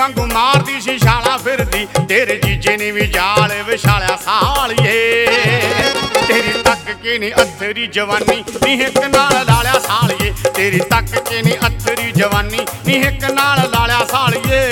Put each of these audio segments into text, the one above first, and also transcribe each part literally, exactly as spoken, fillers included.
वांगू मारदी सी छाला फिरदी तेरे जीजे ने भी जाल विछालिया सालिए तेरी तक के नी अथरी जवानी नी हिक नाल लालिया सालिए तेरी तक के नी अथरी जवानी नी हिक नाल लालिया सालिए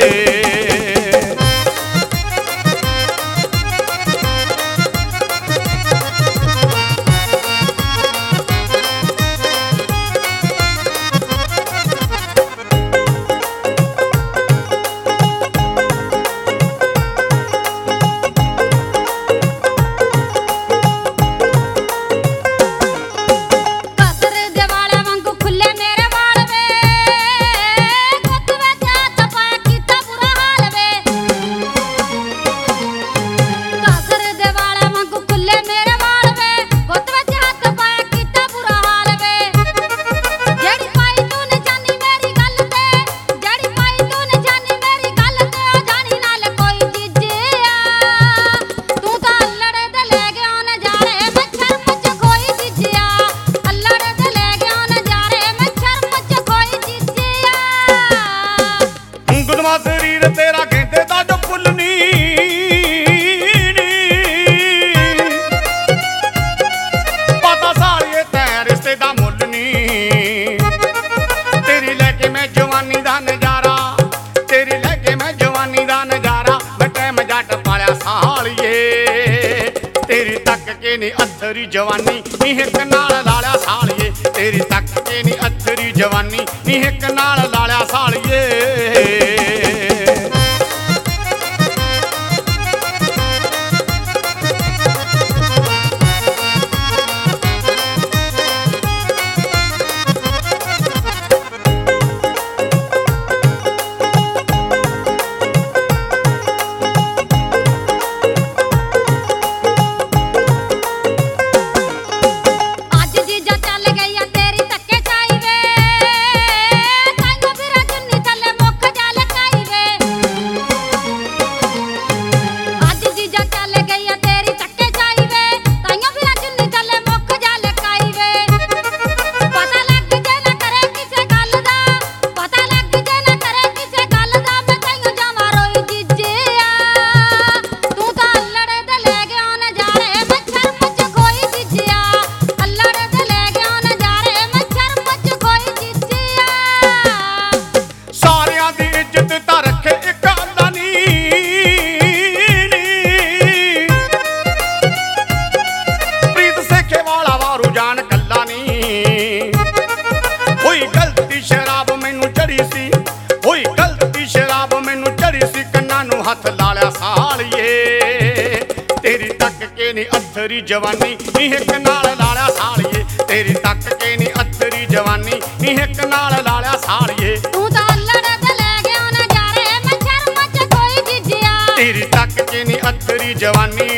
शरीर तेरा कहते दा जो फुलनी पता सालिए तै रिश्ते दा मुलनी तेरी लेके मैं जवानी दा नजारा तेरी लेके मैं जवानी दा नजारा मैं टैम जट पालिया सालिए तेरी तक के नी अथरी जवानी नी हिक नाल लालिया सालिए तेरी तक के नी अथरी जवानी नी हिक नाल लालिया सालिए हथ लालिया सालिए तेरी तक के नी अथरी जवानी नी हिक नाल लालिया सालिए तेरी तक के नी अथरी जवानी नी हिक नाल लालिया सालिए तू तां लड़ ते ले गया नजारे मच्छर मच कोई जिजिया तेरी तक के नी अथरी जवानी